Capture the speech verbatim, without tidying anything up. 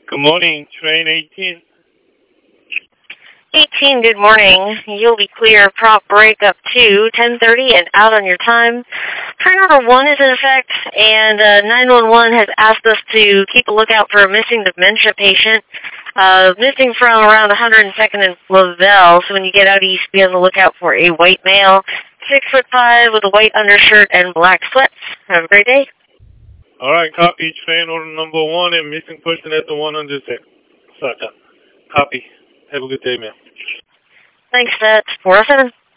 Good morning, train eighteen. eighteen, good morning. You'll be clear. Prop break up to ten thirty and out on your time. Train order one is in effect, and uh, nine one one has asked us to keep a lookout for a missing dementia patient. Uh, missing from around one hundred second and Lavelle, so when you get out east, be on the lookout for a white male, six foot five with a white undershirt and black sweats. Have a great day. All right, copy. Train order number one and missing person at the one hundred second. Copy. Have a good day, man. Thanks, that's four oh seven.